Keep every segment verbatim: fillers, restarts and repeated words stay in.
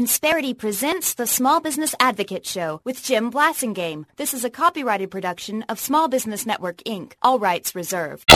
Insperity presents the Small Business Advocate Show with Jim Blasingame. This is a copyrighted production of Small Business Network, Incorporated. All rights reserved.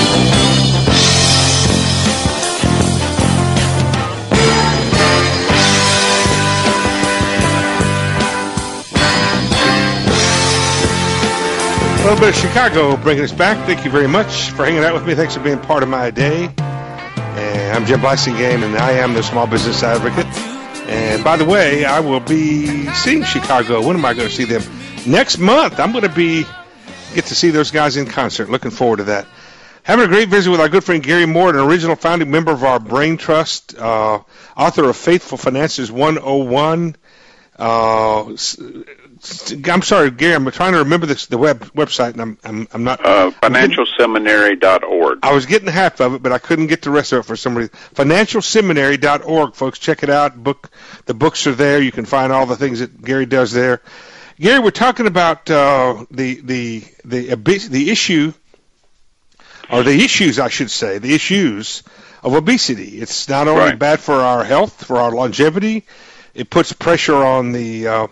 A little bit of Chicago bringing us back. Thank you very much for hanging out with me. Thanks for being part of my day. And I'm Jim Blasingame, and I am the Small Business Advocate. And by the way, I will be seeing Chicago. When am I going to see them? Next month. I'm going to be get to see those guys in concert. Looking forward to that. Having a great visit with our good friend Gary Moore, an original founding member of our Brain Trust, uh, author of Faithful Finances one oh one. Uh, I'm sorry, Gary. I'm trying to remember this, the web website, and I'm I'm, I'm not. Uh, financial seminary dot org. I was getting half of it, but I couldn't get the rest of it for some reason. financial seminary dot org, folks. Check it out. Book the books are there. You can find all the things that Gary does there. Gary, we're talking about uh, the the the the issue, or the issues, I should say, the issues of obesity. It's not only Right. bad for our health, for our longevity. It puts pressure on the. Uh,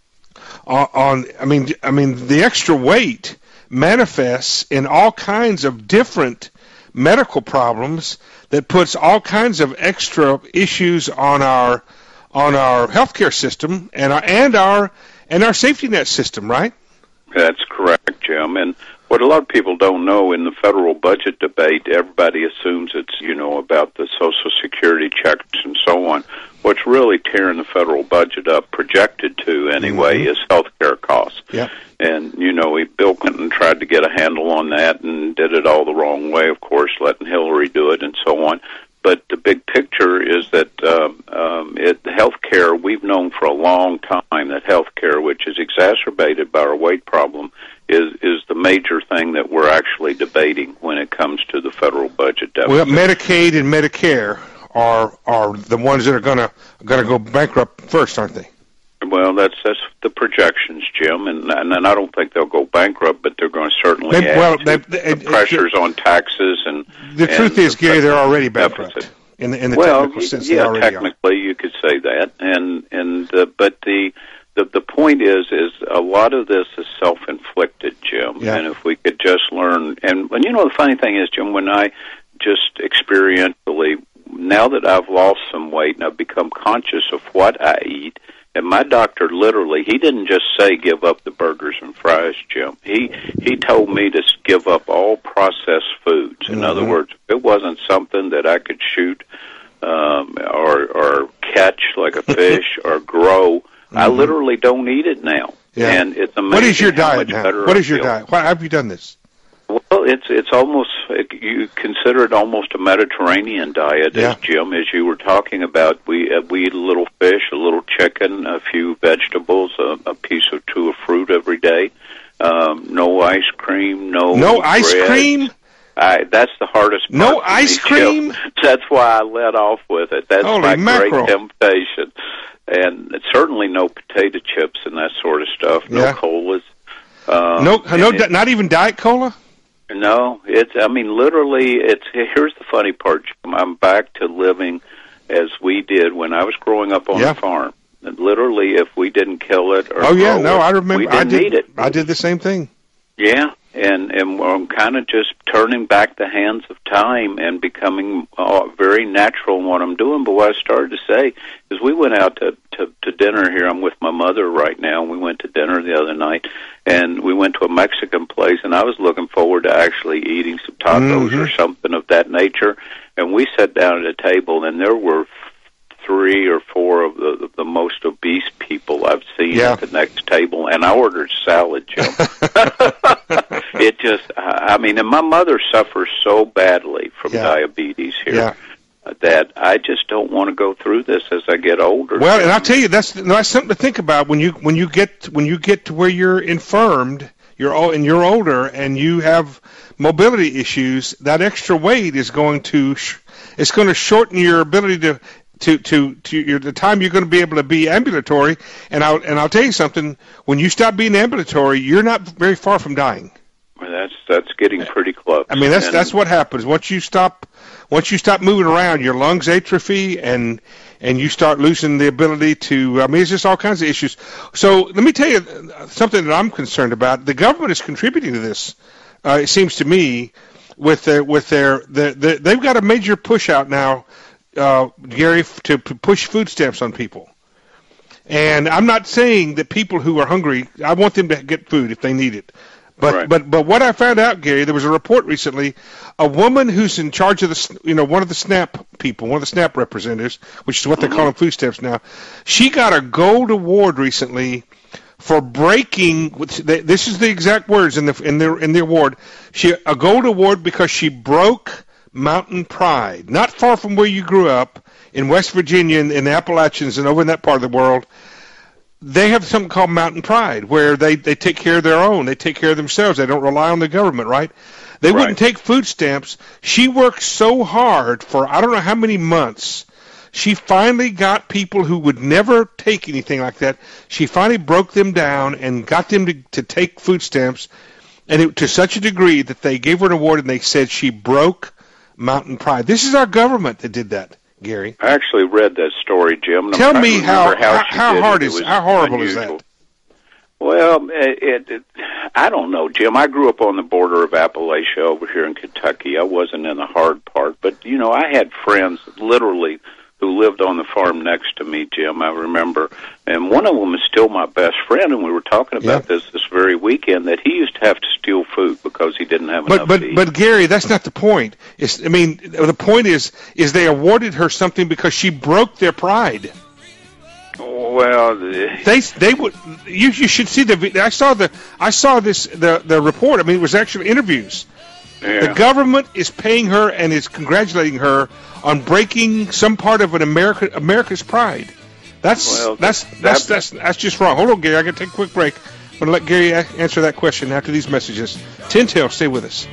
On, I mean, I mean, the extra weight manifests in all kinds of different medical problems that puts all kinds of extra issues on our on our healthcare system and our and our and our safety net system, right? That's correct, Jim. And what a lot of people don't know, in the federal budget debate, everybody assumes it's, you know, about the Social Security checks and so on. What's really tearing the federal budget up, projected to anyway, mm-hmm. is health care costs. Yeah. And, you know, he, Bill Clinton tried to get a handle on that and did it all the wrong way, of course, letting Hillary do it and so on. But the big picture is that um, um, it, health care, we've known for a long time that health care, which is exacerbated by our weight problem, is is the major thing that we're actually debating when it comes to the federal budget deficit. Well, Medicaid and Medicare are are the ones that are gonna gonna go bankrupt first, aren't they? Well, that's that's the projections, Jim, and and, and I don't think they'll go bankrupt, but they're going to certainly they, add well, to they, they, they, the pressures on taxes and. The and truth is, the Gary, they're already bankrupt deficit. in the in the well, technical sense. yeah, they already technically are. you could say that, and and uh, but the. The, the point is, is a lot of this is self-inflicted, Jim. Yeah. And if we could just learn, and, and you know the funny thing is, Jim, when I just experientially, now that I've lost some weight and I've become conscious of what I eat, and my doctor literally, he didn't just say give up the burgers and fries, Jim. He he told me to give up all processed foods. In Mm-hmm. other words, if it wasn't something that I could shoot um, or or catch like a fish or grow. Mm-hmm. I literally don't eat it now, yeah. and it's amazing. What is your how diet much now? better What I is your feel. diet? Why have you done this? Well, it's it's almost, you consider it almost a Mediterranean diet, Yeah. as Jim, as you were talking about. We uh, we eat a little fish, a little chicken, a few vegetables, a, a piece or two of fruit every day. Um, no ice cream, no No ice bread. cream? I, that's the hardest part. No for ice me, cream? Jim. That's why I let off with it. That's Holy my mackerel. great temptation. And certainly no potato chips and that sort of stuff. No Yeah. colas. Um, No, no, and it- not even Diet Cola. no, it's. I mean, literally, it's. Here's the funny part, Jim. I'm back to living as we did when I was growing up on Yeah. the farm. And literally, if we didn't kill it or Oh yeah, grow no, it, I remember. we I didn't did. eat it. I did the same thing. Yeah, and and I'm kind of just turning back the hands of time and becoming uh, very natural in what I'm doing. But what I started to say is, we went out to, to to dinner here. I'm with my mother right now. And we went to dinner the other night, and we went to a Mexican place. And I was looking forward to actually eating some tacos Mm-hmm. or something of that nature. And we sat down at a table, and there were three or four of the the most obese people I've seen Yeah. at the next table, and I ordered salad, Jim. It just, I mean, and my mother suffers so badly from Yeah. diabetes here Yeah. that I just don't want to go through this as I get older. Well, and I'll tell you, that's that's something to think about when you when you get when you get to where you're infirmed, you're old, and you're older, and you have mobility issues. That extra weight is going to sh- it's going to shorten your ability to. To to to your, the time you're going to be able to be ambulatory, and I'll and I'll tell you something. When you stop being ambulatory, you're not very far from dying. Well, that's that's getting pretty close. I mean, that's And- that's what happens once you stop once you stop moving around. Your lungs atrophy, and and you start losing the ability to, I mean, it's just all kinds of issues. So let me tell you something that I'm concerned about. The government is contributing to this, uh, it seems to me, with their, with their, the, the, they've got a major push out now, uh, Gary, to push food stamps on people. And I'm not saying that people who are hungry, I want them to get food if they need it. But right. but but what I found out, Gary, there was a report recently, a woman who's in charge of the, you know, one of the SNAP people, one of the SNAP representatives, which is what they're mm-hmm. calling food stamps now. She got a gold award recently for breaking. This is the exact words in the in the in the award. She a gold award because she broke Mountain Pride, not far from where you grew up in West Virginia, in, in the Appalachians, and over in that part of the world. They have something called Mountain Pride, where they, they take care of their own. They take care of themselves. They don't rely on the government, right? They right. wouldn't take food stamps. She worked so hard for I don't know how many months. She finally got people who would never take anything like that. She finally broke them down and got them to, to take food stamps, and it, to such a degree that they gave her an award, and they said she broke Mountain Pride. This is our government that did that, Gary. I actually read that story, Jim. And Tell I'm me how how, how, how hard it. is It how horrible unusual. is that? Well, it, it, I don't know, Jim. I grew up on the border of Appalachia over here in Kentucky. I wasn't in the hard part, but you know, I had friends literally who lived on the farm next to me, Jim. I remember, and one of them is still my best friend, and we were talking about yeah. this this very weekend, that he used to have to steal food because he didn't have but, enough but, to eat. But, Gary, that's not the point. It's, I mean, the point is, is they awarded her something because she broke their pride. Well, they they would. You you should see the. I saw the. I saw this the the report. I mean, it was actually interviews. yeah. The government is paying her and is congratulating her on breaking some part of an America America's pride. That's well, that's, that, that's that, that's that's just wrong. Hold on, Gary. I got to take a quick break. I'm going to let Gary a- answer that question after these messages. Tintail, stay with us.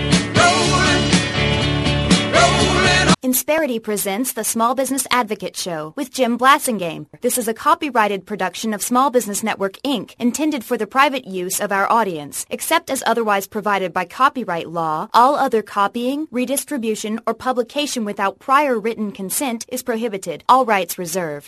Insperity presents the Small Business Advocate Show with Jim Blasingame. This is a copyrighted production of Small Business Network, Incorporated, intended for the private use of our audience. Except as otherwise provided by copyright law, all other copying, redistribution, or publication without prior written consent is prohibited. All rights reserved.